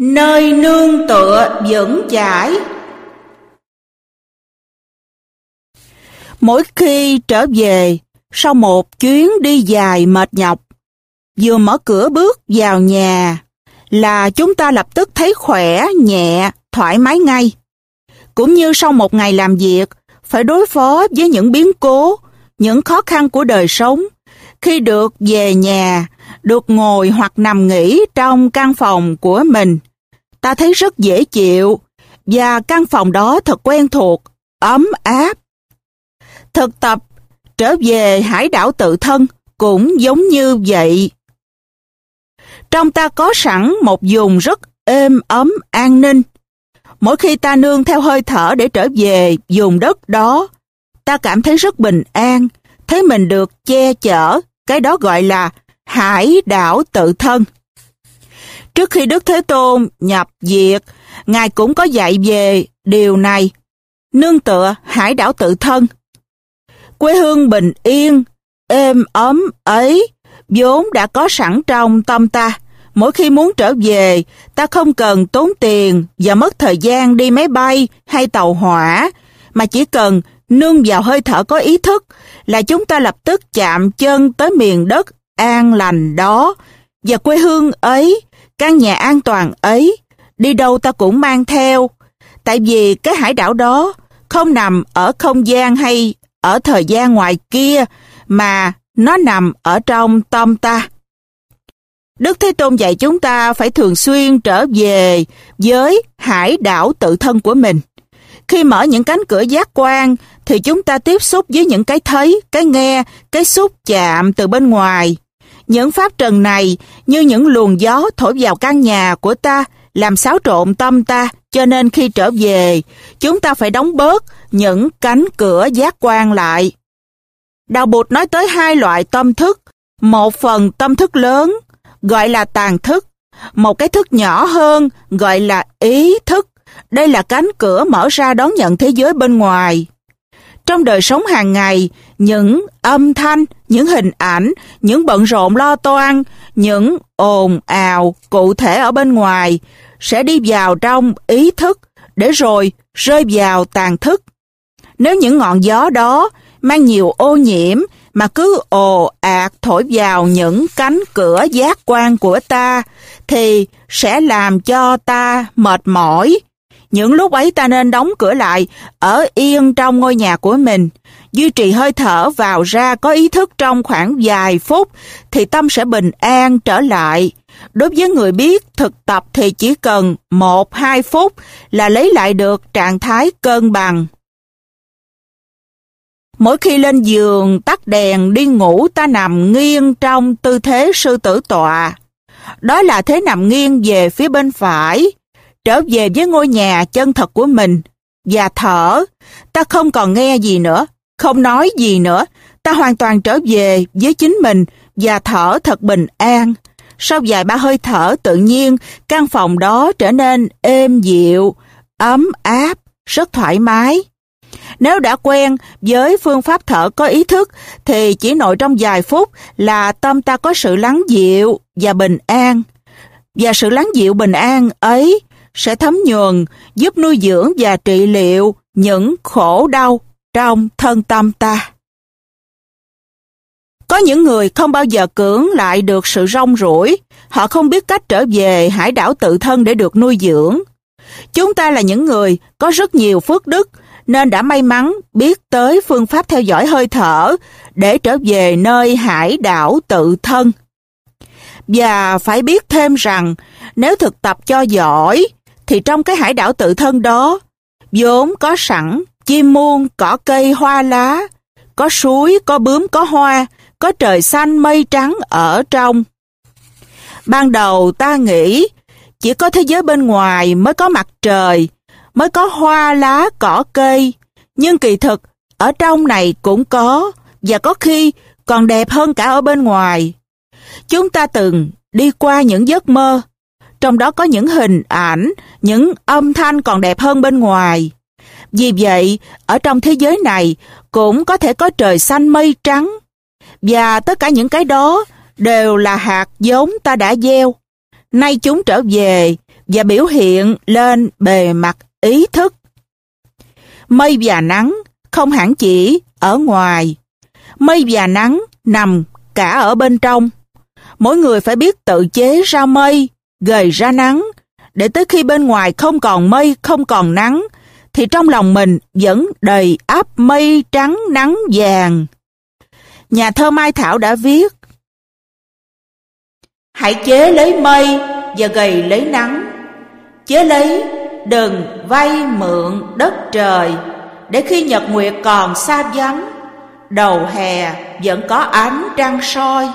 nơi nương tựa vững chãi. Mỗi khi trở về sau một chuyến đi dài mệt nhọc, vừa mở cửa bước vào nhà là chúng ta lập tức thấy khỏe, nhẹ, thoải mái ngay. Cũng như sau một ngày làm việc, phải đối phó với những biến cố, những khó khăn của đời sống, khi được về nhà, được ngồi hoặc nằm nghỉ trong căn phòng của mình, ta thấy rất dễ chịu, và căn phòng đó thật quen thuộc, ấm áp. Thực tập trở về hải đảo tự thân cũng giống như vậy. Trong ta có sẵn một vùng rất êm ấm an ninh. Mỗi khi ta nương theo hơi thở để trở về vùng đất đó, ta cảm thấy rất bình an, thấy mình được che chở, cái đó gọi là hải đảo tự thân. Trước khi Đức Thế Tôn nhập diệt, Ngài cũng có dạy về điều này, nương tựa hải đảo tự thân. Quê hương bình yên, êm ấm ấy, vốn đã có sẵn trong tâm ta. Mỗi khi muốn trở về, ta không cần tốn tiền và mất thời gian đi máy bay hay tàu hỏa, mà chỉ cần nương vào hơi thở có ý thức là chúng ta lập tức chạm chân tới miền đất an lành đó, và quê hương ấy, căn nhà an toàn ấy, đi đâu ta cũng mang theo. Tại vì cái hải đảo đó không nằm ở không gian hay ở thời gian ngoài kia, mà nó nằm ở trong tâm ta. Đức Thế Tôn dạy chúng ta phải thường xuyên trở về với hải đảo tự thân của mình. Khi mở những cánh cửa giác quan thì chúng ta tiếp xúc với những cái thấy, cái nghe, cái xúc chạm từ bên ngoài. Những pháp trần này như những luồng gió thổi vào căn nhà của ta, làm xáo trộn tâm ta, cho nên khi trở về, chúng ta phải đóng bớt những cánh cửa giác quan lại. Đạo Bụt nói tới hai loại tâm thức, một phần tâm thức lớn, gọi là tàng thức, một cái thức nhỏ hơn, gọi là ý thức. Đây là cánh cửa mở ra đón nhận thế giới bên ngoài. Trong đời sống hàng ngày, những âm thanh, những hình ảnh, những bận rộn lo toan, những ồn ào cụ thể ở bên ngoài sẽ đi vào trong ý thức để rồi rơi vào tàng thức. Nếu những ngọn gió đó mang nhiều ô nhiễm mà cứ ồ ạt thổi vào những cánh cửa giác quan của ta thì sẽ làm cho ta mệt mỏi. Những lúc ấy ta nên đóng cửa lại, ở yên trong ngôi nhà của mình, duy trì hơi thở vào ra có ý thức trong khoảng vài phút thì tâm sẽ bình an trở lại. Đối với người biết thực tập thì chỉ cần 1-2 phút là lấy lại được trạng thái cân bằng. Mỗi khi lên giường tắt đèn đi ngủ, ta nằm nghiêng trong tư thế sư tử tọa. Đó là thế nằm nghiêng về phía bên phải, trở về với ngôi nhà chân thật của mình, và thở. Ta không còn nghe gì nữa, không nói gì nữa, ta hoàn toàn trở về với chính mình và thở thật bình an. Sau vài ba hơi thở tự nhiên, căn phòng đó trở nên êm dịu, ấm áp, rất thoải mái. Nếu đã quen với phương pháp thở có ý thức thì chỉ nội trong vài phút là tâm ta có sự lắng dịu và bình an. Và sự lắng dịu bình an ấy sẽ thấm nhuần, giúp nuôi dưỡng và trị liệu những khổ đau trong thân tâm ta. Có những người không bao giờ cưỡng lại được sự rong ruổi, họ không biết cách trở về hải đảo tự thân để được nuôi dưỡng. Chúng ta là những người có rất nhiều phước đức, nên đã may mắn biết tới phương pháp theo dõi hơi thở để trở về nơi hải đảo tự thân. Và phải biết thêm rằng, nếu thực tập cho giỏi, thì trong cái hải đảo tự thân đó, vốn có sẵn chim muôn, cỏ cây, hoa lá, có suối, có bướm, có hoa, có trời xanh, mây trắng ở trong. Ban đầu ta nghĩ, chỉ có thế giới bên ngoài mới có mặt trời, mới có hoa lá, cỏ cây, nhưng kỳ thực, ở trong này cũng có, và có khi còn đẹp hơn cả ở bên ngoài. Chúng ta từng đi qua những giấc mơ, trong đó có những hình ảnh, những âm thanh còn đẹp hơn bên ngoài. Vì vậy, ở trong thế giới này cũng có thể có trời xanh mây trắng, và tất cả những cái đó đều là hạt giống ta đã gieo. Nay chúng trở về và biểu hiện lên bề mặt ý thức. Mây và nắng không hẳn chỉ ở ngoài. Mây và nắng nằm cả ở bên trong. Mỗi người phải biết tự chế ra mây, gầy ra nắng, để tới khi bên ngoài không còn mây, không còn nắng, thì trong lòng mình vẫn đầy ắp mây trắng nắng vàng. Nhà thơ Mai Thảo đã viết: hãy chế lấy mây và gầy lấy nắng, chế lấy đừng vay mượn đất trời, để khi nhật nguyệt còn xa vắng, đầu hè vẫn có ánh trăng soi.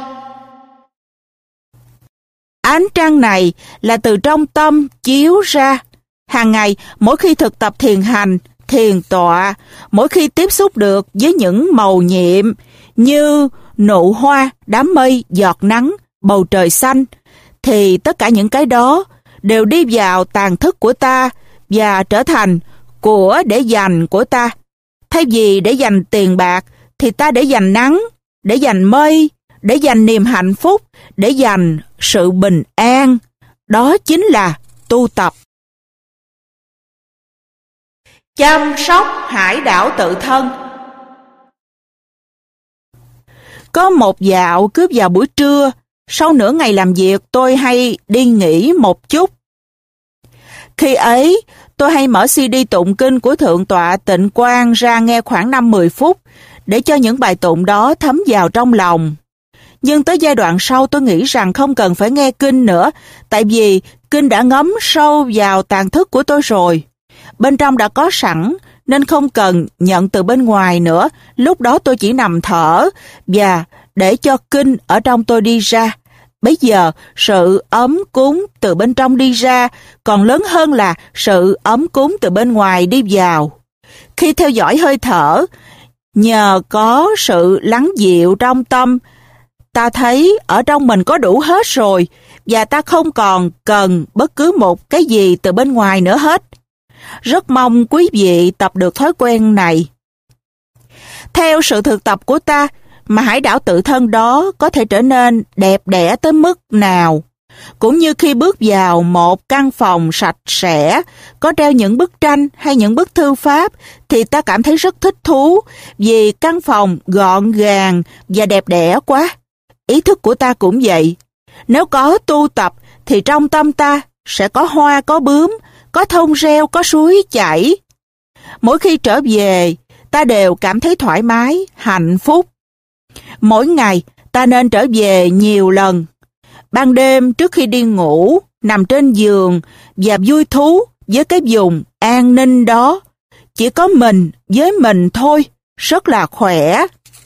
Ánh trăng này là từ trong tâm chiếu ra. Hàng ngày, mỗi khi thực tập thiền hành, thiền tọa, mỗi khi tiếp xúc được với những màu nhiệm như nụ hoa, đám mây, giọt nắng, bầu trời xanh, thì tất cả những cái đó đều đi vào tàng thức của ta và trở thành của để dành của ta. Thay vì để dành tiền bạc, thì ta để dành nắng, để dành mây, để dành niềm hạnh phúc, để dành sự bình an. Đó chính là tu tập. Chăm sóc hải đảo tự thân. Có một dạo cướp vào buổi trưa, sau nửa ngày làm việc tôi hay đi nghỉ một chút. Khi ấy, tôi hay mở CD tụng kinh của Thượng tọa Tịnh Quang ra nghe khoảng 5-10 phút để cho những bài tụng đó thấm vào trong lòng. Nhưng tới giai đoạn sau tôi nghĩ rằng không cần phải nghe kinh nữa, tại vì kinh đã ngấm sâu vào tàng thức của tôi rồi. Bên trong đã có sẵn nên không cần nhận từ bên ngoài nữa. Lúc đó tôi chỉ nằm thở và để cho kinh ở trong tôi đi ra. Bây giờ sự ấm cúng từ bên trong đi ra còn lớn hơn là sự ấm cúng từ bên ngoài đi vào. Khi theo dõi hơi thở, nhờ có sự lắng dịu trong tâm, ta thấy ở trong mình có đủ hết rồi và ta không còn cần bất cứ một cái gì từ bên ngoài nữa hết. Rất mong quý vị tập được thói quen này. Theo sự thực tập của ta mà hải đảo tự thân đó có thể trở nên đẹp đẽ tới mức nào. Cũng như khi bước vào một căn phòng sạch sẽ, có treo những bức tranh hay những bức thư pháp, thì ta cảm thấy rất thích thú vì căn phòng gọn gàng và đẹp đẽ quá. Ý thức của ta cũng vậy. Nếu có tu tập thì trong tâm ta sẽ có hoa có bướm, có thông reo, có suối chảy. Mỗi khi trở về, ta đều cảm thấy thoải mái, hạnh phúc. Mỗi ngày, ta nên trở về nhiều lần. Ban đêm trước khi đi ngủ, nằm trên giường và vui thú với cái vùng an ninh đó. Chỉ có mình với mình thôi, rất là khỏe.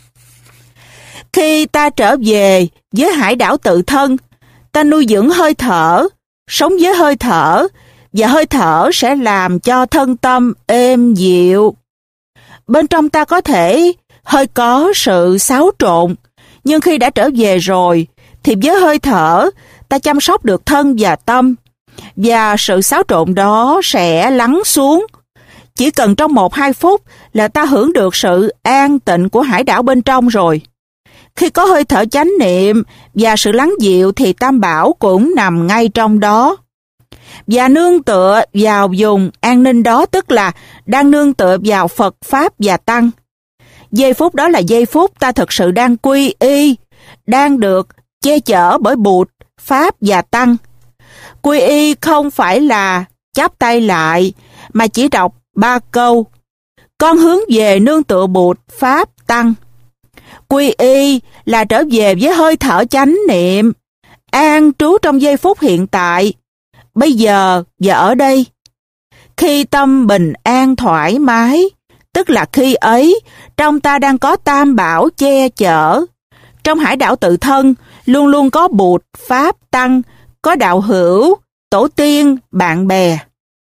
Khi ta trở về với hải đảo tự thân, ta nuôi dưỡng hơi thở, sống với hơi thở, và hơi thở sẽ làm cho thân tâm êm dịu. Bên trong ta có thể hơi có sự xáo trộn, nhưng khi đã trở về rồi, thì với hơi thở, ta chăm sóc được thân và tâm, và sự xáo trộn đó sẽ lắng xuống. Chỉ cần trong 1-2 phút là ta hưởng được sự an tịnh của hải đảo bên trong rồi. Khi có hơi thở chánh niệm và sự lắng dịu thì Tam Bảo cũng nằm ngay trong đó. Và nương tựa vào vùng an ninh đó, tức là đang nương tựa vào Phật, Pháp và Tăng. Giây phút đó là giây phút ta thực sự đang quy y, đang được che chở bởi Bụt, Pháp và Tăng. Quy y không phải là chắp tay lại, mà chỉ đọc 3 câu: con hướng về nương tựa Bụt, Pháp, Tăng. Quy y là trở về với hơi thở chánh niệm, an trú trong giây phút hiện tại, bây giờ và ở đây. Khi tâm bình an thoải mái, tức là khi ấy, trong ta đang có Tam Bảo che chở. Trong hải đảo tự thân, luôn luôn có Bụt, Pháp, Tăng, có đạo hữu, tổ tiên, bạn bè.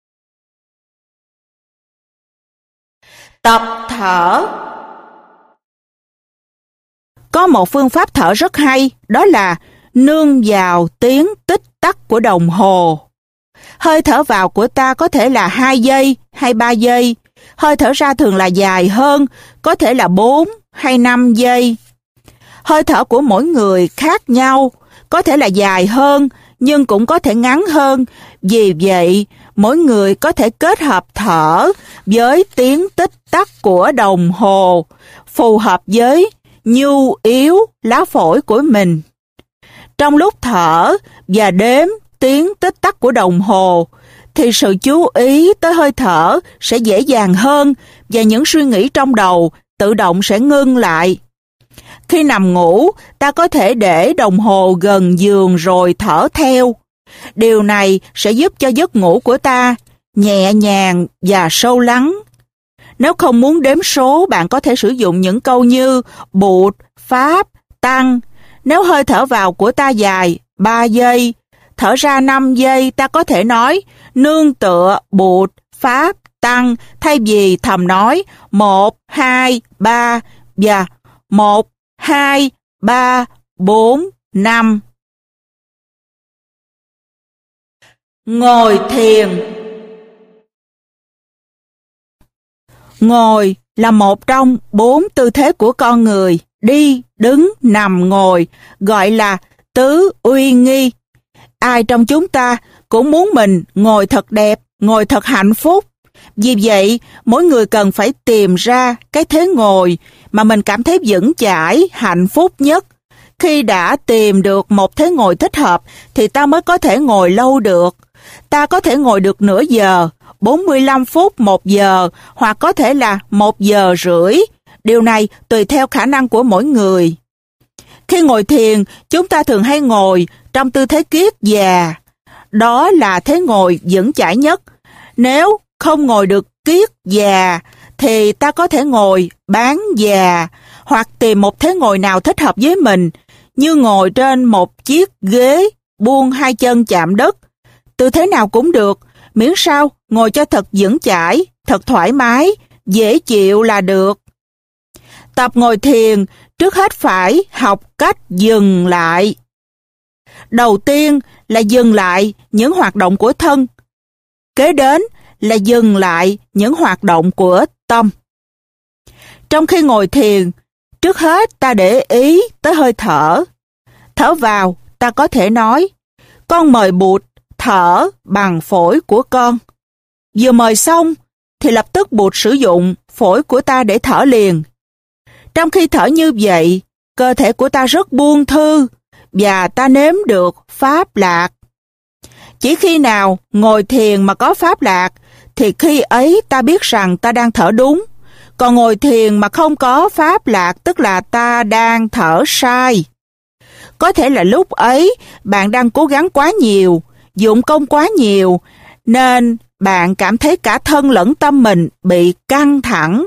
Tập thở. Có một phương pháp thở rất hay, đó là nương vào tiếng tích tắc của đồng hồ. Hơi thở vào của ta có thể là 2 giây hay 3 giây. Hơi thở ra thường là dài hơn, có thể là 4 hay 5 giây. Hơi thở của mỗi người khác nhau, có thể là dài hơn, nhưng cũng có thể ngắn hơn. Vì vậy, mỗi người có thể kết hợp thở với tiếng tích tắc của đồng hồ, phù hợp với nhu yếu lá phổi của mình. Trong lúc thở và đếm tiếng tích tắc của đồng hồ, thì sự chú ý tới hơi thở sẽ dễ dàng hơn và những suy nghĩ trong đầu tự động sẽ ngưng lại. Khi nằm ngủ, ta có thể để đồng hồ gần giường rồi thở theo. Điều này sẽ giúp cho giấc ngủ của ta nhẹ nhàng và sâu lắng. Nếu không muốn đếm số, bạn có thể sử dụng những câu như Bụt, Pháp, Tăng. Nếu hơi thở vào của ta dài 3 giây, thở ra 5 giây, ta có thể nói nương tựa Bụt, Pháp, Tăng thay vì thầm nói 1, 2, 3 và 1, 2, 3, 4, 5. Ngồi thiền. Ngồi là một trong 4 tư thế của con người, đi, đứng, nằm, ngồi, gọi là tứ uy nghi. Ai trong chúng ta cũng muốn mình ngồi thật đẹp, ngồi thật hạnh phúc. Vì vậy, mỗi người cần phải tìm ra cái thế ngồi mà mình cảm thấy vững chãi, hạnh phúc nhất. Khi đã tìm được một thế ngồi thích hợp thì ta mới có thể ngồi lâu được. Ta có thể ngồi được nửa giờ, 45 phút, 1 giờ hoặc có thể là 1 giờ rưỡi. Điều này tùy theo khả năng của mỗi người. Khi ngồi thiền, chúng ta thường hay ngồi trong tư thế kiết già. Đó là thế ngồi vững chãi nhất. Nếu không ngồi được kiết già thì ta có thể ngồi bán già hoặc tìm một thế ngồi nào thích hợp với mình, như ngồi trên một chiếc ghế buông 2 chân chạm đất. Tư thế nào cũng được, miễn sao ngồi cho thật vững chãi, thật thoải mái, dễ chịu là được. Tập ngồi thiền, trước hết phải học cách dừng lại. Đầu tiên là dừng lại những hoạt động của thân. Kế đến là dừng lại những hoạt động của tâm. Trong khi ngồi thiền, trước hết ta để ý tới hơi thở. Thở vào, ta có thể nói, con mời Bụt thở bằng phổi của con. Vừa mời xong, thì lập tức Bụt sử dụng phổi của ta để thở liền. Trong khi thở như vậy, cơ thể của ta rất buông thư và ta nếm được pháp lạc. Chỉ khi nào ngồi thiền mà có pháp lạc, thì khi ấy ta biết rằng ta đang thở đúng. Còn ngồi thiền mà không có pháp lạc, tức là ta đang thở sai. Có thể là lúc ấy bạn đang cố gắng quá nhiều, dụng công quá nhiều, nên bạn cảm thấy cả thân lẫn tâm mình bị căng thẳng.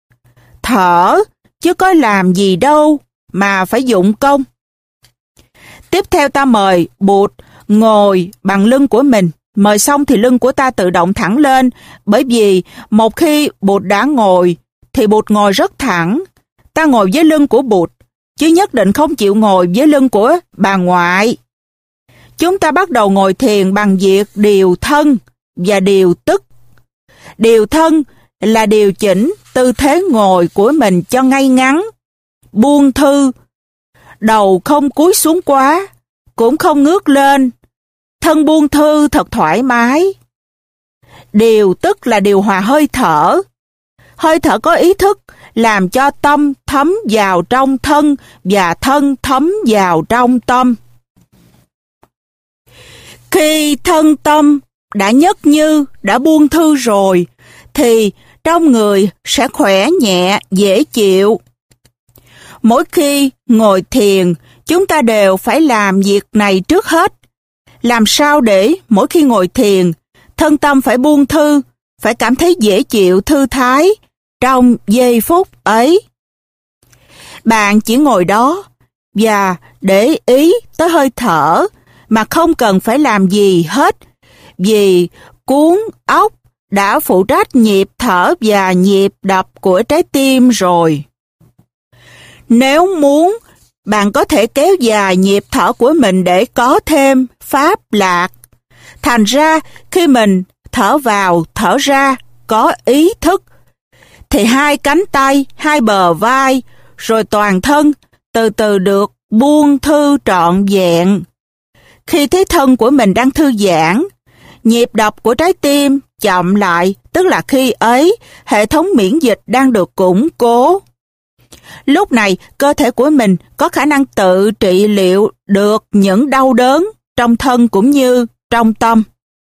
Thở, chứ có làm gì đâu mà phải dụng công. Tiếp theo ta mời Bụt ngồi bằng lưng của mình. Mời xong thì lưng của ta tự động thẳng lên, bởi vì một khi Bụt đã ngồi, thì Bụt ngồi rất thẳng. Ta ngồi với lưng của Bụt, chứ nhất định không chịu ngồi với lưng của bà ngoại. Chúng ta bắt đầu ngồi thiền bằng việc điều thân và điều tức. Điều thân là điều chỉnh tư thế ngồi của mình cho ngay ngắn, buông thư, đầu không cúi xuống quá, cũng không ngước lên, thân buông thư thật thoải mái. Điều tức là điều hòa hơi thở. Hơi thở có ý thức làm cho tâm thấm vào trong thân và thân thấm vào trong tâm. Khi thân tâm đã nhất như, đã buông thư rồi, thì trong người sẽ khỏe nhẹ, dễ chịu. Mỗi khi ngồi thiền, chúng ta đều phải làm việc này trước hết. Làm sao để mỗi khi ngồi thiền, thân tâm phải buông thư, phải cảm thấy dễ chịu, thư thái trong giây phút ấy. Bạn chỉ ngồi đó và để ý tới hơi thở mà không cần phải làm gì hết, vì cuốn óc đã phụ trách nhịp thở và nhịp đập của trái tim rồi. Nếu muốn, bạn có thể kéo dài nhịp thở của mình để có thêm pháp lạc. Thành ra, khi mình thở vào, thở ra, có ý thức, thì 2 cánh tay, 2 bờ vai, rồi toàn thân từ từ được buông thư trọn vẹn. Khi thấy thân của mình đang thư giãn, nhịp đập của trái tim chậm lại, tức là khi ấy hệ thống miễn dịch đang được củng cố. Lúc này, cơ thể của mình có khả năng tự trị liệu được những đau đớn trong thân cũng như trong tâm.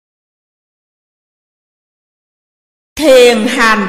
Thiền hành.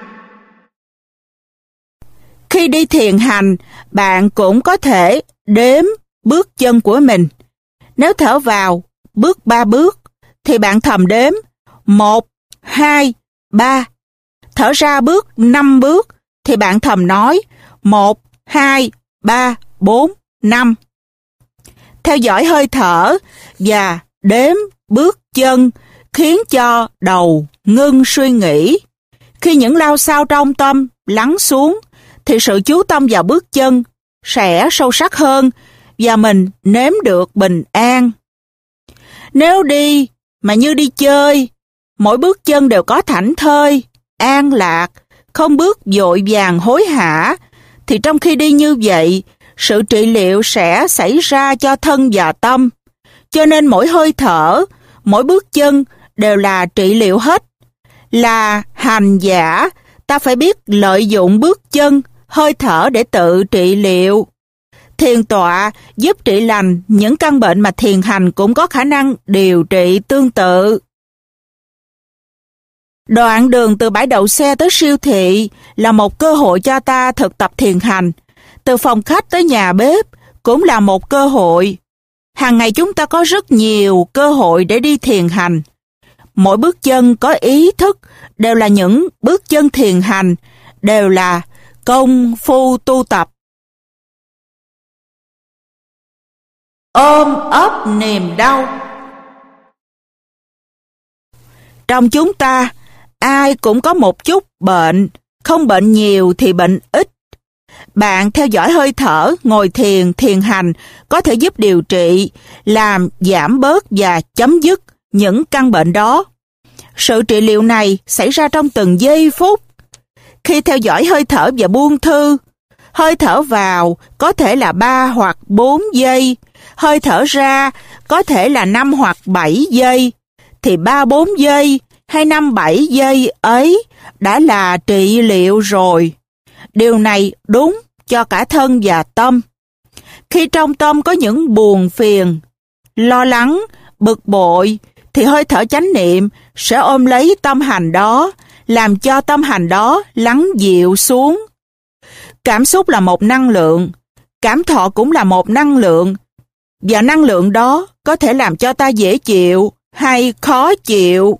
Khi đi thiền hành, bạn cũng có thể đếm bước chân của mình. Nếu thở vào bước 3 bước, thì bạn thầm đếm 1, 2, 3. Thở ra bước 5 bước, thì bạn thầm nói 1, 2, 3, 4, 5. Theo dõi hơi thở và đếm bước chân khiến cho đầu ngưng suy nghĩ. Khi những lao xao trong tâm lắng xuống, thì sự chú tâm vào bước chân sẽ sâu sắc hơn và mình nếm được bình an. Nếu đi mà như đi chơi, mỗi bước chân đều có thảnh thơi, an lạc, không bước vội vàng hối hả, thì trong khi đi như vậy, sự trị liệu sẽ xảy ra cho thân và tâm. Cho nên mỗi hơi thở, mỗi bước chân đều là trị liệu hết. Là hành giả, ta phải biết lợi dụng bước chân, hơi thở để tự trị liệu. Thiền tọa giúp trị lành những căn bệnh mà thiền hành cũng có khả năng điều trị tương tự. Đoạn đường từ bãi đậu xe tới siêu thị là một cơ hội cho ta thực tập thiền hành. Từ phòng khách tới nhà bếp cũng là một cơ hội. Hàng ngày chúng ta có rất nhiều cơ hội để đi thiền hành. Mỗi bước chân có ý thức đều là những bước chân thiền hành, đều là công phu tu tập. Ôm ấp niềm đau. Trong chúng ta, ai cũng có một chút bệnh, không bệnh nhiều thì bệnh ít. Bạn theo dõi hơi thở, ngồi thiền, thiền hành có thể giúp điều trị, làm giảm bớt và chấm dứt những căn bệnh đó. Sự trị liệu này xảy ra trong từng giây phút. Khi theo dõi hơi thở và buông thư, hơi thở vào có thể là 3 hoặc 4 giây, hơi thở ra có thể là 5 hoặc 7 giây, thì 3-4 giây hay 5-7 giây ấy đã là trị liệu rồi. Điều này đúng cho cả thân và tâm. Khi trong tâm có những buồn phiền, lo lắng, bực bội, thì hơi thở chánh niệm sẽ ôm lấy tâm hành đó, làm cho tâm hành đó lắng dịu xuống. Cảm xúc là một năng lượng, cảm thọ cũng là một năng lượng, và năng lượng đó có thể làm cho ta dễ chịu hay khó chịu.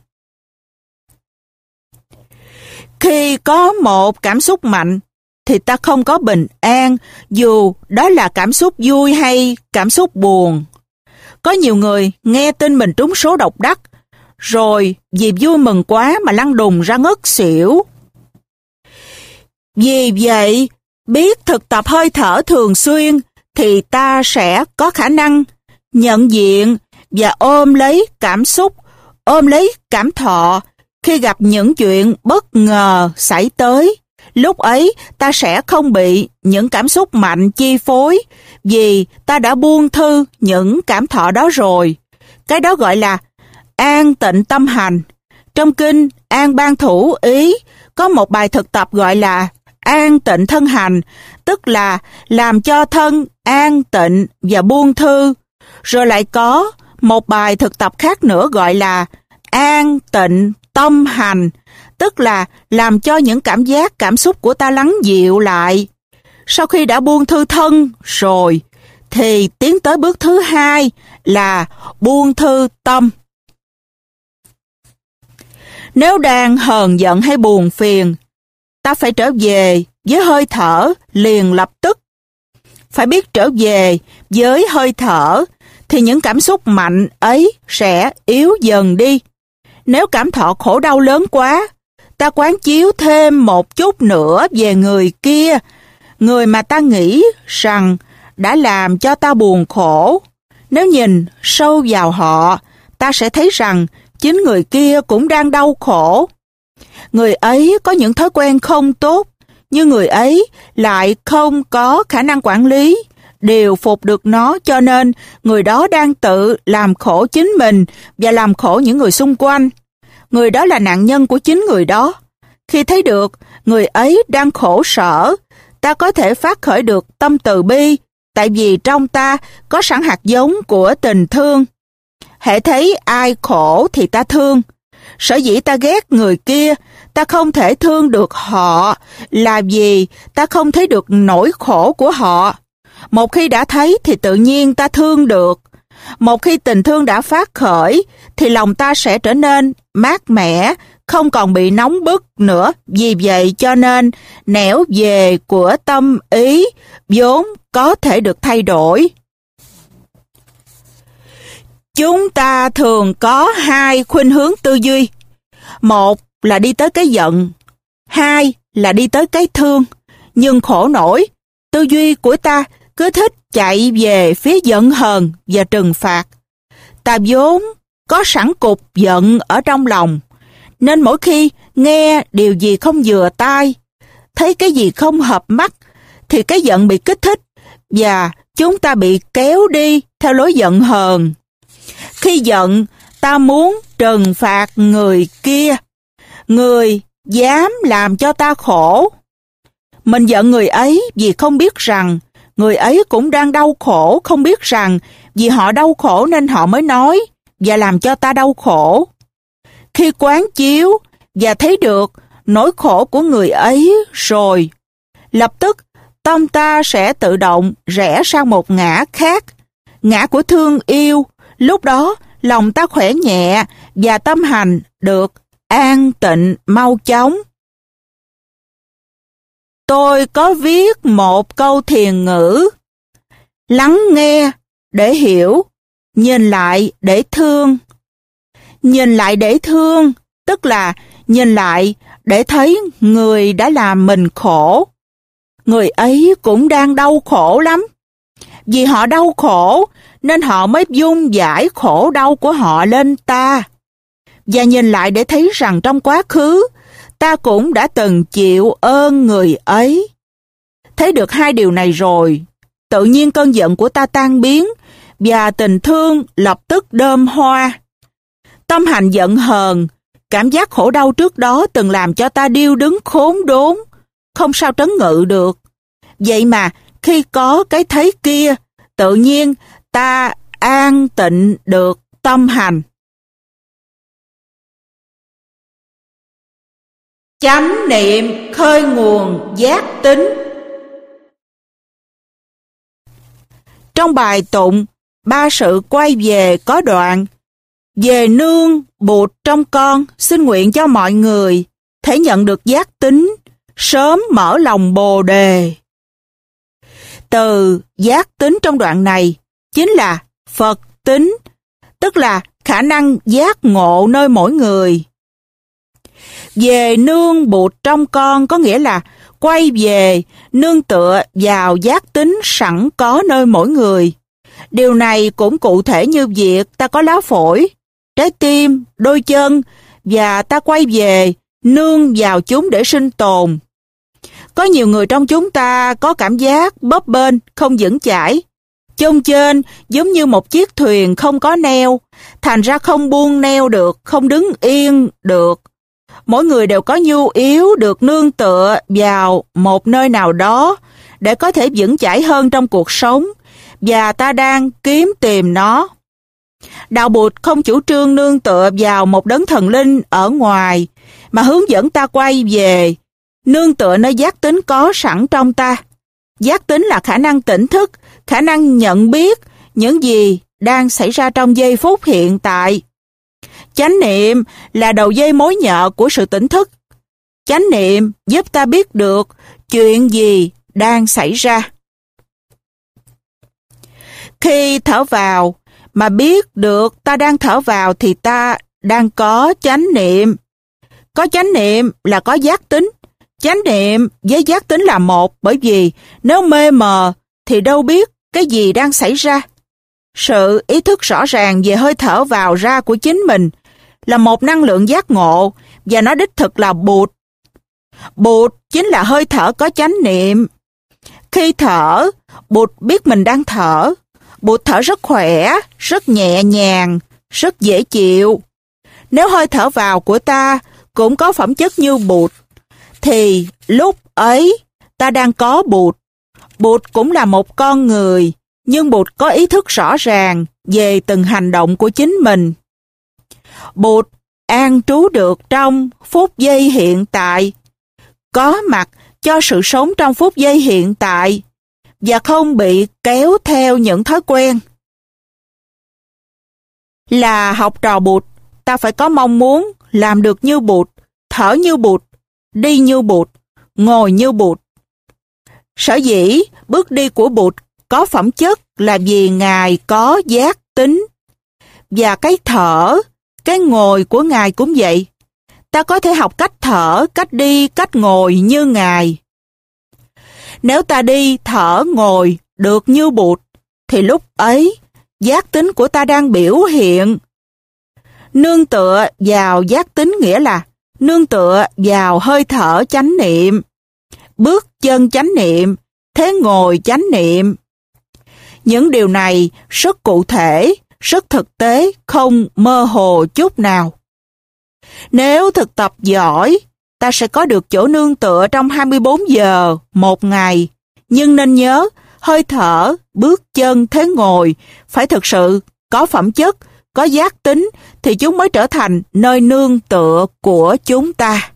Khi có một cảm xúc mạnh, thì ta không có bình an, dù đó là cảm xúc vui hay cảm xúc buồn. Có nhiều người nghe tin mình trúng số độc đắc, rồi vì vui mừng quá mà lăn đùng ra ngất xỉu. Vì vậy, biết thực tập hơi thở thường xuyên, thì ta sẽ có khả năng nhận diện và ôm lấy cảm xúc, ôm lấy cảm thọ khi gặp những chuyện bất ngờ xảy tới. Lúc ấy, ta sẽ không bị những cảm xúc mạnh chi phối, vì ta đã buông thư những cảm thọ đó rồi. Cái đó gọi là an tịnh tâm hành. Trong kinh An Ban Thủ Ý có một bài thực tập gọi là an tịnh thân hành, tức là làm cho thân an tịnh và buông thư. Rồi lại có một bài thực tập khác nữa gọi là an tịnh tâm hành, tức là làm cho những cảm giác, cảm xúc của ta lắng dịu lại. Sau khi đã buông thư thân rồi, thì tiến tới bước thứ 2 là buông thư tâm. Nếu đang hờn giận hay buồn phiền, ta phải trở về với hơi thở liền lập tức. Phải biết trở về với hơi thở, thì những cảm xúc mạnh ấy sẽ yếu dần đi. Nếu cảm thọ khổ đau lớn quá, ta quán chiếu thêm một chút nữa về người kia, người mà ta nghĩ rằng đã làm cho ta buồn khổ. Nếu nhìn sâu vào họ, ta sẽ thấy rằng chính người kia cũng đang đau khổ. Người ấy có những thói quen không tốt, nhưng người ấy lại không có khả năng quản lý điều phục được nó, cho nên người đó đang tự làm khổ chính mình và làm khổ những người xung quanh. Người đó là nạn nhân của chính người đó. Khi thấy được người ấy đang khổ sở, ta có thể phát khởi được tâm từ bi, tại vì trong ta có sẵn hạt giống của tình thương. Hễ thấy ai khổ thì ta thương. Sở dĩ ta ghét người kia, ta không thể thương được họ là vì ta không thấy được nỗi khổ của họ. Một khi đã thấy thì tự nhiên ta thương được. Một khi tình thương đã phát khởi thì lòng ta sẽ trở nên mát mẻ, không còn bị nóng bức nữa. Vì vậy cho nên nẻo về của tâm ý vốn có thể được thay đổi. Chúng ta thường có hai khuynh hướng tư duy. Một là đi tới cái giận, hai là đi tới cái thương. Nhưng khổ nổi, tư duy của ta cứ thích chạy về phía giận hờn và trừng phạt. Ta vốn có sẵn cục giận ở trong lòng, nên mỗi khi nghe điều gì không vừa tai, thấy cái gì không hợp mắt, thì cái giận bị kích thích và chúng ta bị kéo đi theo lối giận hờn. Khi giận, ta muốn trừng phạt người kia, người dám làm cho ta khổ. Mình giận người ấy vì không biết rằng người ấy cũng đang đau khổ, không biết rằng vì họ đau khổ nên họ mới nói và làm cho ta đau khổ. Khi quán chiếu và thấy được nỗi khổ của người ấy rồi, lập tức tâm ta sẽ tự động rẽ sang một ngã khác, ngã của thương yêu. Lúc đó lòng ta khỏe nhẹ và tâm hành được an tịnh mau chóng. Tôi có viết một câu thiền ngữ: lắng nghe để hiểu, nhìn lại để thương. Nhìn lại để thương, tức là nhìn lại để thấy người đã làm mình khổ. Người ấy cũng đang đau khổ lắm. Vì họ đau khổ nên họ mới dung giải khổ đau của họ lên ta. Và nhìn lại để thấy rằng trong quá khứ, ta cũng đã từng chịu ơn người ấy. Thấy được hai điều này rồi, tự nhiên cơn giận của ta tan biến và tình thương lập tức đơm hoa. Tâm hành giận hờn, cảm giác khổ đau trước đó từng làm cho ta điêu đứng khốn đốn, không sao trấn ngự được. Vậy mà khi có cái thấy kia, tự nhiên ta an tịnh được tâm hành. Chánh niệm khơi nguồn giác tính. Trong bài tụng Ba sự quay về có đoạn: về nương bụt trong con, xin nguyện cho mọi người thể nhận được giác tính, sớm mở lòng bồ đề. Từ giác tính trong đoạn này chính là Phật tính, tức là khả năng giác ngộ nơi mỗi người. Về nương bụt trong con có nghĩa là quay về nương tựa vào giác tính sẵn có nơi mỗi người. Điều này cũng cụ thể như việc ta có lá phổi, trái tim, đôi chân và ta quay về nương vào chúng để sinh tồn. Có nhiều người trong chúng ta có cảm giác bấp bênh, không vững chãi, chông chênh giống như một chiếc thuyền không có neo, thành ra không buông neo được, không đứng yên được. Mỗi người đều có nhu yếu được nương tựa vào một nơi nào đó để có thể vững chãi hơn trong cuộc sống, và ta đang kiếm tìm nó. Đạo Bụt không chủ trương nương tựa vào một đấng thần linh ở ngoài, mà hướng dẫn ta quay về nương tựa nơi giác tính có sẵn trong ta. Giác tính là khả năng tỉnh thức, khả năng nhận biết những gì đang xảy ra trong giây phút hiện tại. Chánh niệm là đầu dây mối nhợ của sự tỉnh thức. Chánh niệm giúp ta biết được chuyện gì đang xảy ra. Khi thở vào mà biết được ta đang thở vào thì ta đang có chánh niệm. Có chánh niệm là có giác tính. Chánh niệm với giác tính là một, bởi vì nếu mê mờ thì đâu biết cái gì đang xảy ra. Sự ý thức rõ ràng về hơi thở vào ra của chính mình là một năng lượng giác ngộ, và nó đích thực là Bụt. Bụt chính là hơi thở có chánh niệm. Khi thở, Bụt biết mình đang thở. Bụt thở rất khỏe, rất nhẹ nhàng, rất dễ chịu. Nếu hơi thở vào của ta cũng có phẩm chất như Bụt, thì lúc ấy ta đang có Bụt. Bụt cũng là một con người, nhưng Bụt có ý thức rõ ràng về từng hành động của chính mình. Bụt an trú được trong phút giây hiện tại, có mặt cho sự sống trong phút giây hiện tại và không bị kéo theo những thói quen. Là học trò Bụt, ta phải có mong muốn làm được như Bụt, thở như Bụt, đi như Bụt, ngồi như Bụt. Sở dĩ bước đi của Bụt có phẩm chất là vì Ngài có giác tính. Và cái thở, cái ngồi của Ngài cũng vậy. Ta có thể học cách thở, cách đi, cách ngồi như Ngài. Nếu ta đi, thở, ngồi được như Bụt, thì lúc ấy giác tính của ta đang biểu hiện. Nương tựa vào giác tính nghĩa là nương tựa vào hơi thở chánh niệm, bước chân chánh niệm, thế ngồi chánh niệm. Những điều này rất cụ thể, rất thực tế, không mơ hồ chút nào. Nếu thực tập giỏi, ta sẽ có được chỗ nương tựa trong 24 giờ, một ngày. Nhưng nên nhớ, hơi thở, bước chân, thế ngồi phải thực sự có phẩm chất, có giác tính, thì chúng mới trở thành nơi nương tựa của chúng ta.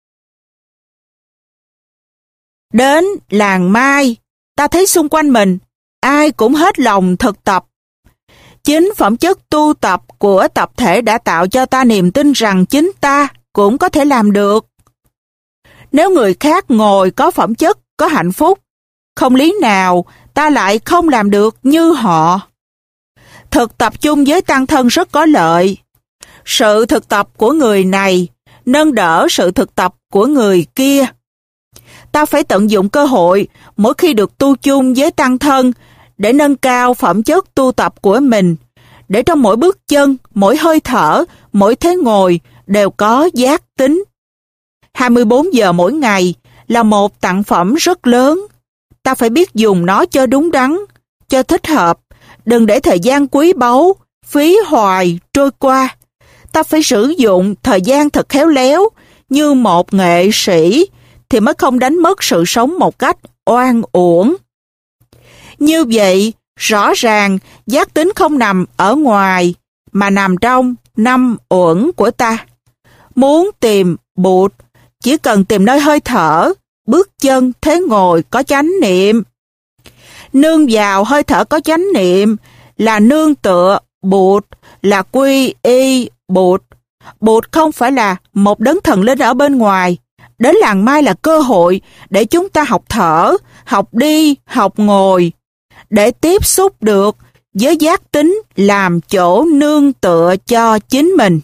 Đến làng Mai, ta thấy xung quanh mình, ai cũng hết lòng thực tập. Chính phẩm chất tu tập của tập thể đã tạo cho ta niềm tin rằng chính ta cũng có thể làm được. Nếu người khác ngồi có phẩm chất, có hạnh phúc, không lý nào ta lại không làm được như họ. Thực tập chung với tăng thân rất có lợi. Sự thực tập của người này nâng đỡ sự thực tập của người kia. Ta phải tận dụng cơ hội mỗi khi được tu chung với tăng thân để nâng cao phẩm chất tu tập của mình, để trong mỗi bước chân, mỗi hơi thở, mỗi thế ngồi đều có giác tính. 24 giờ mỗi ngày là một tặng phẩm rất lớn. Ta phải biết dùng nó cho đúng đắn, cho thích hợp, đừng để thời gian quý báu, phí hoài trôi qua. Ta phải sử dụng thời gian thật khéo léo như một nghệ sĩ thì mới không đánh mất sự sống một cách oan uổng. Như vậy, rõ ràng giác tính không nằm ở ngoài mà nằm trong 5 uẩn của ta. Muốn tìm Bụt, chỉ cần tìm nơi hơi thở, bước chân, thế ngồi có chánh niệm. Nương vào hơi thở có chánh niệm là nương tựa Bụt, là quy y Bụt. Bụt không phải là một đấng thần linh ở bên ngoài. Đến làng Mai là cơ hội để chúng ta học thở, học đi, học ngồi, để tiếp xúc được với giác tính làm chỗ nương tựa cho chính mình.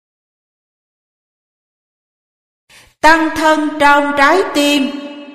Tăng thân trong trái tim.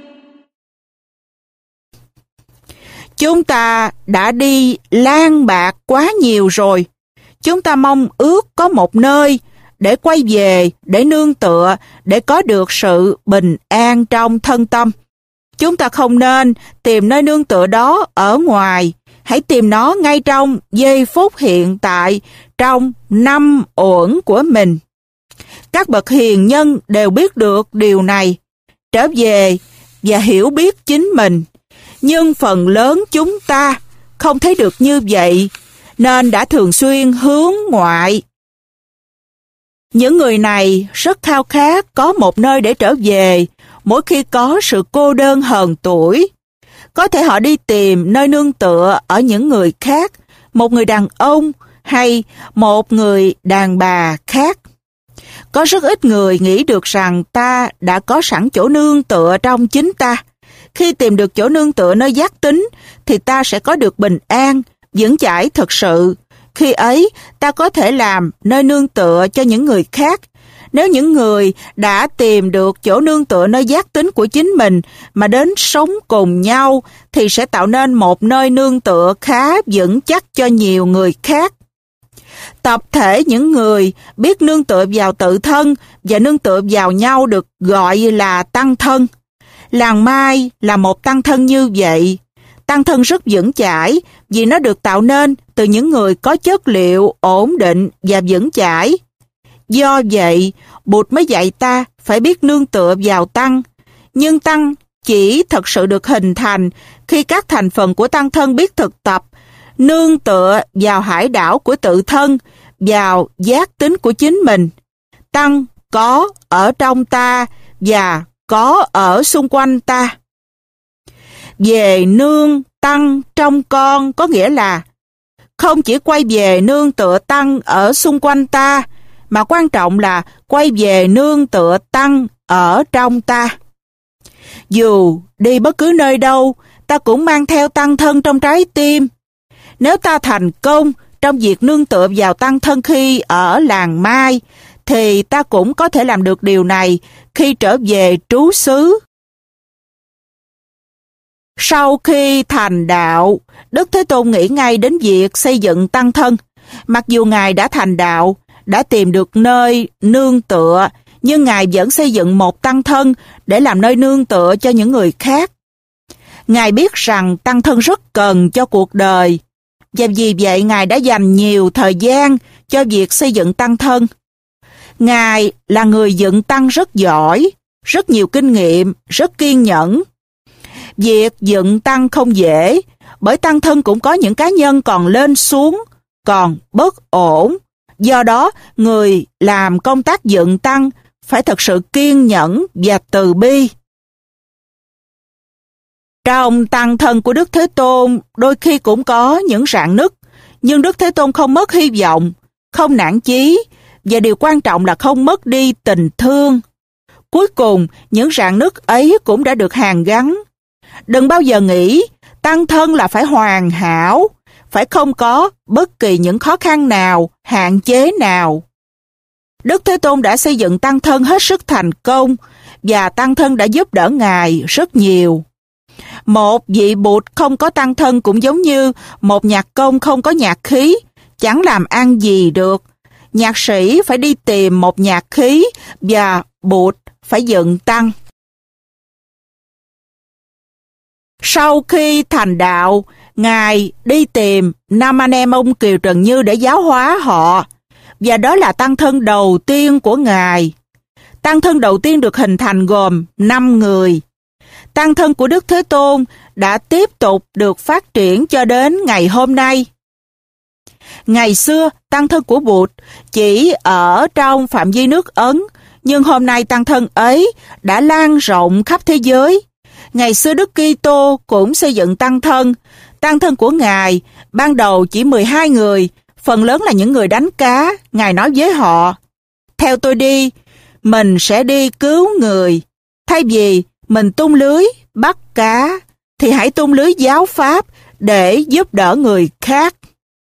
Chúng ta đã đi lang bạc quá nhiều rồi. Chúng ta mong ước có một nơi để quay về, để nương tựa, để có được sự bình an trong thân tâm. Chúng ta không nên tìm nơi nương tựa đó ở ngoài. Hãy tìm nó ngay trong giây phút hiện tại, trong 5 uẩn của mình. Các bậc hiền nhân đều biết được điều này, trở về và hiểu biết chính mình. Nhưng phần lớn chúng ta không thấy được như vậy, nên đã thường xuyên hướng ngoại. Những người này rất khao khát có một nơi để trở về mỗi khi có sự cô đơn hờn tủi. Có thể họ đi tìm nơi nương tựa ở những người khác, một người đàn ông hay một người đàn bà khác. Có rất ít người nghĩ được rằng ta đã có sẵn chỗ nương tựa trong chính ta. Khi tìm được chỗ nương tựa nơi giác tính, thì ta sẽ có được bình an, vững chãi thực sự. Khi ấy, ta có thể làm nơi nương tựa cho những người khác. Nếu những người đã tìm được chỗ nương tựa nơi giác tính của chính mình mà đến sống cùng nhau, thì sẽ tạo nên một nơi nương tựa khá vững chắc cho nhiều người khác. Tập thể những người biết nương tựa vào tự thân và nương tựa vào nhau được gọi là tăng thân. Làng Mai là một tăng thân như vậy. Tăng thân rất vững chãi vì nó được tạo nên từ những người có chất liệu ổn định và vững chãi. Do vậy, Bụt mới dạy ta phải biết nương tựa vào tăng. Nhưng tăng chỉ thật sự được hình thành khi các thành phần của tăng thân biết thực tập, nương tựa vào hải đảo của tự thân, vào giác tính của chính mình. Tăng có ở trong ta và có ở xung quanh ta. Về nương tăng trong con có nghĩa là không chỉ quay về nương tựa tăng ở xung quanh ta, mà quan trọng là quay về nương tựa tăng ở trong ta. Dù đi bất cứ nơi đâu, ta cũng mang theo tăng thân trong trái tim. Nếu ta thành công trong việc nương tựa vào tăng thân khi ở làng Mai, thì ta cũng có thể làm được điều này khi trở về trú xứ. Sau khi thành đạo, Đức Thế Tôn nghĩ ngay đến việc xây dựng tăng thân. Mặc dù Ngài đã thành đạo, đã tìm được nơi nương tựa, nhưng Ngài vẫn xây dựng một tăng thân để làm nơi nương tựa cho những người khác. Ngài biết rằng tăng thân rất cần cho cuộc đời, và vì vậy Ngài đã dành nhiều thời gian cho việc xây dựng tăng thân. Ngài là người dựng tăng rất giỏi, rất nhiều kinh nghiệm, rất kiên nhẫn. Việc dựng tăng không dễ, bởi tăng thân cũng có những cá nhân còn lên xuống, còn bất ổn. Do đó, người làm công tác dựng tăng phải thật sự kiên nhẫn và từ bi. Trong tăng thân của Đức Thế Tôn, đôi khi cũng có những rạn nứt, nhưng Đức Thế Tôn không mất hy vọng, không nản chí, và điều quan trọng là không mất đi tình thương. Cuối cùng, những rạn nứt ấy cũng đã được hàn gắn. Đừng bao giờ nghĩ tăng thân là phải hoàn hảo, phải không có bất kỳ những khó khăn nào, hạn chế nào. Đức Thế Tôn đã xây dựng tăng thân hết sức thành công, và tăng thân đã giúp đỡ Ngài rất nhiều. Một vị Bụt không có tăng thân cũng giống như một nhạc công không có nhạc khí, chẳng làm ăn gì được. Nhạc sĩ phải đi tìm một nhạc khí, và Bụt phải dựng tăng. Sau khi thành đạo, Ngài đi tìm 5 anh em ông Kiều Trần Như để giáo hóa họ, và đó là tăng thân đầu tiên của Ngài. Tăng thân đầu tiên được hình thành gồm 5 người. Tăng thân của Đức Thế Tôn đã tiếp tục được phát triển cho đến ngày hôm nay. Ngày xưa, tăng thân của Bụt chỉ ở trong phạm vi nước Ấn, nhưng hôm nay tăng thân ấy đã lan rộng khắp thế giới. Ngày xưa Đức Kitô cũng xây dựng tăng thân. Tăng thân của Ngài ban đầu chỉ 12 người, phần lớn là những người đánh cá. Ngài nói với họ, theo tôi đi, mình sẽ đi cứu người. Thay vì mình tung lưới bắt cá, thì hãy tung lưới giáo pháp để giúp đỡ người khác.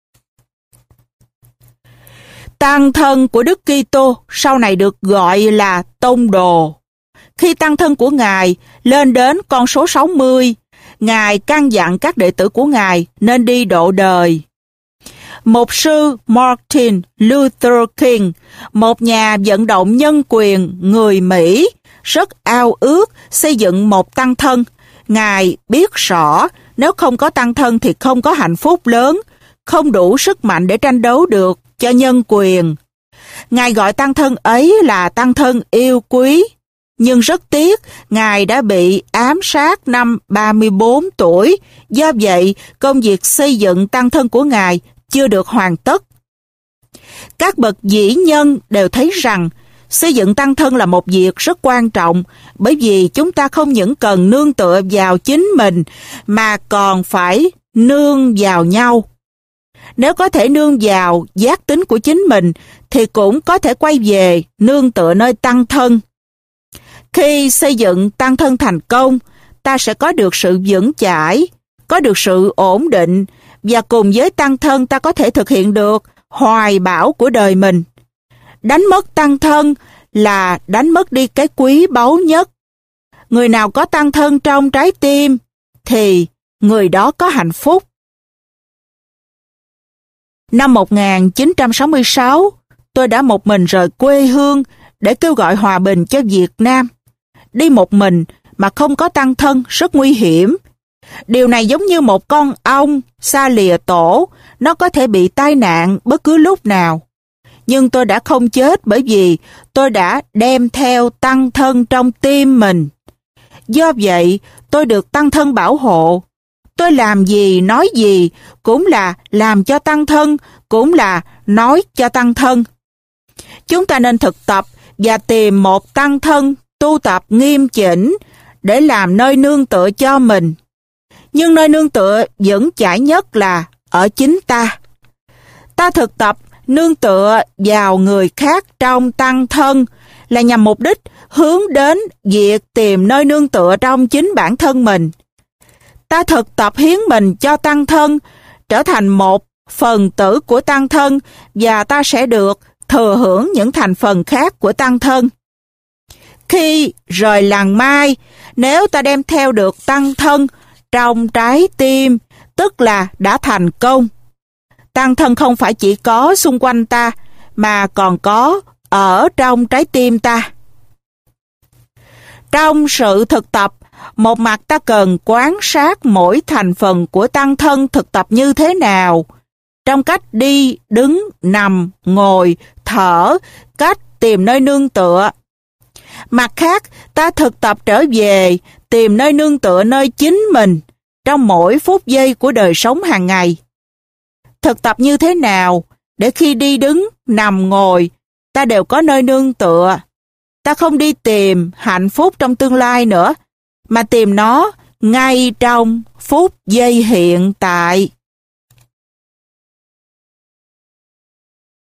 Tăng thân của Đức Kitô sau này được gọi là tông đồ. Khi tăng thân của Ngài lên đến con số 60, Ngài căn dặn các đệ tử của Ngài nên đi độ đời. Mục sư Martin Luther King, một nhà vận động nhân quyền người Mỹ, rất ao ước xây dựng một tăng thân. Ngài biết rõ nếu không có tăng thân thì không có hạnh phúc lớn, không đủ sức mạnh để tranh đấu được cho nhân quyền. Ngài gọi tăng thân ấy là tăng thân yêu quý. Nhưng rất tiếc, Ngài đã bị ám sát năm 34 tuổi, do vậy công việc xây dựng tăng thân của Ngài chưa được hoàn tất. Các bậc vĩ nhân đều thấy rằng xây dựng tăng thân là một việc rất quan trọng, bởi vì chúng ta không những cần nương tựa vào chính mình, mà còn phải nương vào nhau. Nếu có thể nương vào giác tính của chính mình, thì cũng có thể quay về nương tựa nơi tăng thân. Khi xây dựng tăng thân thành công, ta sẽ có được sự vững chãi, có được sự ổn định, và cùng với tăng thân ta có thể thực hiện được hoài bão của đời mình. Đánh mất tăng thân là đánh mất đi cái quý báu nhất. Người nào có tăng thân trong trái tim, thì người đó có hạnh phúc. Năm 1966, tôi đã một mình rời quê hương để kêu gọi hòa bình cho Việt Nam. Đi một mình mà không có tăng thân rất nguy hiểm. Điều này giống như một con ong xa lìa tổ, nó có thể bị tai nạn bất cứ lúc nào. Nhưng tôi đã không chết bởi vì tôi đã đem theo tăng thân trong tim mình. Do vậy, tôi được tăng thân bảo hộ. Tôi làm gì, nói gì, cũng là làm cho tăng thân, cũng là nói cho tăng thân. Chúng ta nên thực tập và tìm một tăng thân tu tập nghiêm chỉnh để làm nơi nương tựa cho mình. Nhưng nơi nương tựa vững chãi nhất là ở chính ta. Ta thực tập nương tựa vào người khác trong tăng thân là nhằm mục đích hướng đến việc tìm nơi nương tựa trong chính bản thân mình. Ta thực tập hiến mình cho tăng thân, trở thành một phần tử của tăng thân và ta sẽ được thừa hưởng những thành phần khác của tăng thân. Khi rời làng Mai, nếu ta đem theo được tăng thân trong trái tim, tức là đã thành công. Tăng thân không phải chỉ có xung quanh ta, mà còn có ở trong trái tim ta. Trong sự thực tập, một mặt ta cần quan sát mỗi thành phần của tăng thân thực tập như thế nào, trong cách đi, đứng, nằm, ngồi, thở, cách tìm nơi nương tựa. Mặt khác, ta thực tập trở về tìm nơi nương tựa nơi chính mình trong mỗi phút giây của đời sống hàng ngày. Thực tập như thế nào để khi đi đứng, nằm, ngồi, ta đều có nơi nương tựa. Ta không đi tìm hạnh phúc trong tương lai nữa, mà tìm nó ngay trong phút giây hiện tại.